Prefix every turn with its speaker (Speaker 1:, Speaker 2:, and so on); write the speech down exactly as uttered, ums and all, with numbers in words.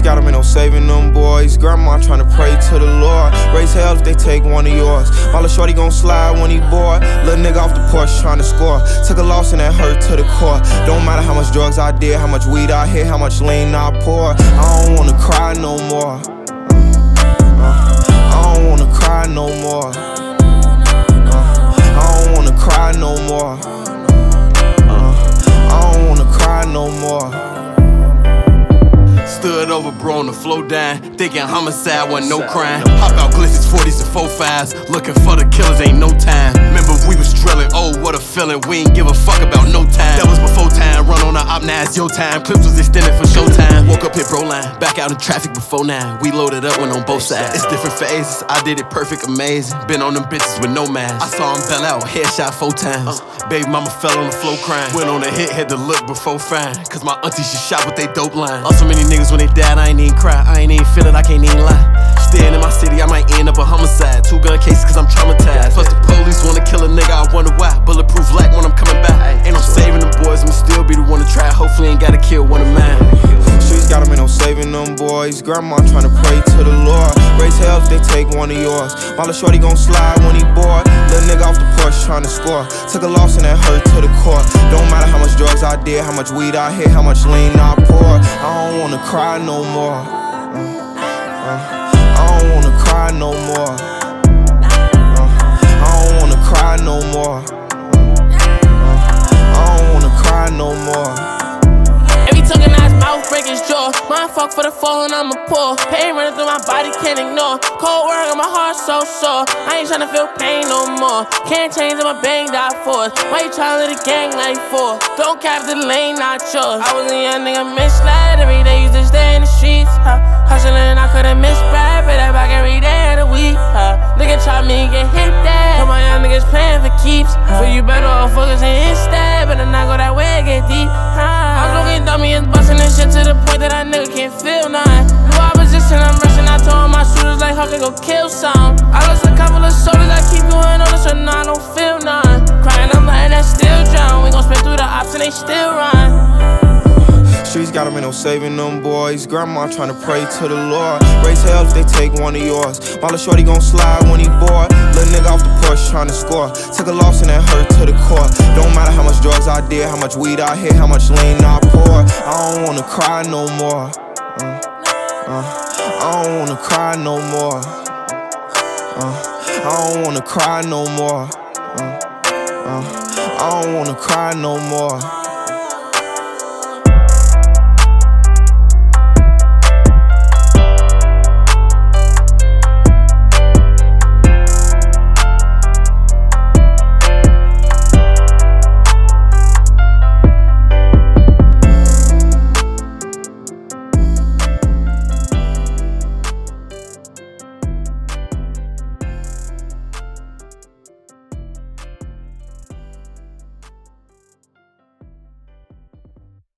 Speaker 1: got them, ain't no saving them boys. Grandma tryna pray to the Lord. Raise hell if they take one of yours. My little shorty gon' slide when he bored. Little nigga off the porch tryna score. Took a loss and that hurt to the core. Don't matter how much drugs I did, how much weed I hit, how much lean I pour. I don't wanna cry no more. Uh, I don't wanna cry no more. Uh, I don't wanna cry no more. Uh, I don't wanna cry no more.
Speaker 2: Stood over bro on the floor dying, thinking homicide wasn't no crime. Hop out glitches, forties and four fives, looking for the killers, ain't no time. Remember we was drilling, oh what a feeling, we ain't give a fuck about no time. That was before time, run on the op, now it's your time. Clips was extended for showtime. Woke up hit bro line, back out in traffic before nine. We loaded up, went on both sides. It's different phases, I did it perfect, amazing. Been on them bitches with no mask. I saw him bell out, headshot four times. uh, Baby mama fell on the floor crying. Went on a hit, had to look before frying. Cause my auntie she shot with they dope line. On so many niggas when they died, I ain't even cry, I ain't even feel it, I can't even lie. Staying in my city, I might end up a homicide. Two gun cases cause I'm traumatized. Plus the police wanna kill a nigga, I wonder why. Bulletproof lack when I'm coming back. Ain't no saving them boys, I'ma still be the one to try. Hopefully ain't gotta kill one of mine.
Speaker 1: Streets got them, ain't no saving them boys. Grandma tryna pray to the Lord. Raise hell if they take one of yours. My little shorty gon' slide when he bored. Little nigga off the porch tryna score. Took a loss and that hurt to the core. Don't matter how much drugs I did, how much weed I hit, how much lean I pour. I don't wanna cry no more. Uh, uh, I don't wanna cry no more. Uh, I don't wanna cry no more. Uh, I don't wanna cry no more.
Speaker 3: Every token out his mouth break his jaw. Mind fuck for the fall and I'ma pour. Pain running through my body, can't ignore. Cold work on my heart so sore. I ain't tryna feel pain no more. Can't change it, my bang die for it. Why you tryna let the gang life for? Don't cap the lane, not yours. I was a young nigga misled. Every day used to stay in the streets. Huh? Hustling, I couldn't miss rap. But I back every day of the week. Huh? Nigga try me, get hit that. But my young niggas playing for keeps. Huh? So you better off focusing instead. Better not go that way, get deep. Huh? I'm looking dummy and busting this shit to the point that I nigga can't feel none. New opposition, I'm rushing. I told my shooters like Huck and go kill some. I lost a couple of soldiers, I keep going on this, so now I don't feel none. Crying, I'm letting that still drown. We gon' spin through the ops and they still run.
Speaker 1: Streets got them, ain't no saving them boys. Grandma tryna pray to the Lord. Raise hell if they take one of yours. My little shorty gon' slide when he bored. Little nigga off the porch tryna score. Took a loss and that hurt to the core. Don't matter how much drugs I did, how much weed I hit, how much lean I pour. I don't wanna cry no more. Uh, uh, I don't wanna cry no more. Uh, I don't wanna cry no more. Uh, uh, I don't wanna cry no more.